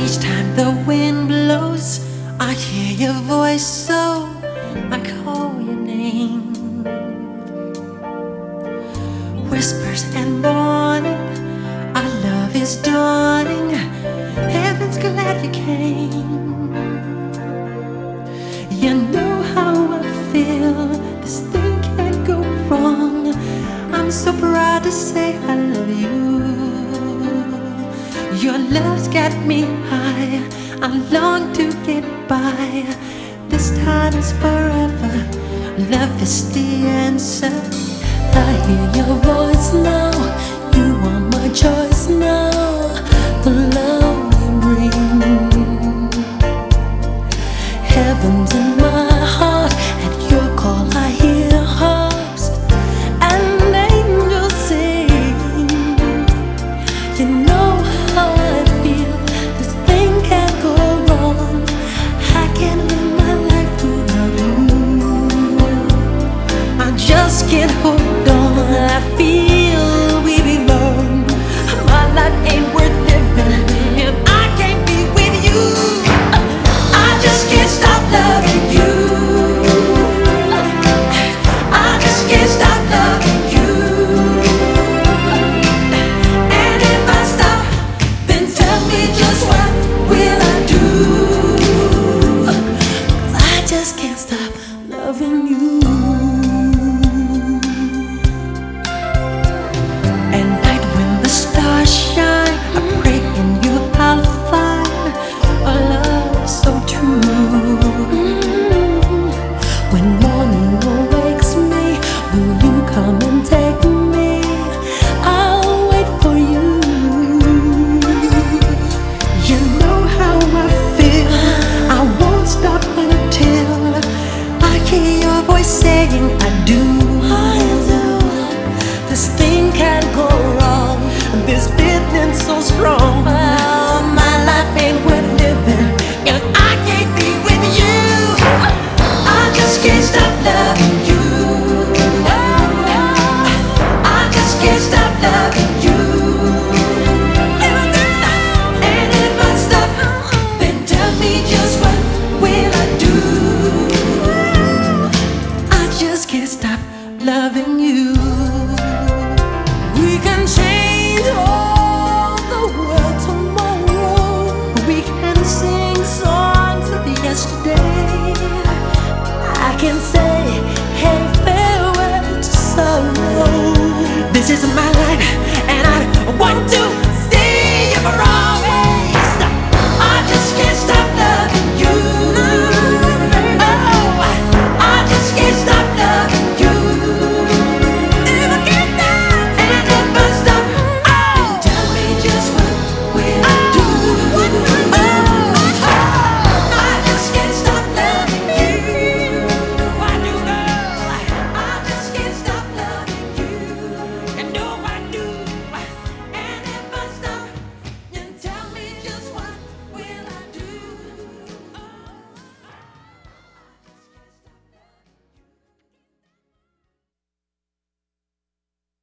Each time the wind blows, I hear your voice, so I call your name. Whispers and warning, our love is dawning. Heaven's glad you came. You know how I feel, this thing can't go wrong. I'm so proud to say I love you. Your love's got me high, I long to get by. This time is forever, love is the answer. I hear your voice now,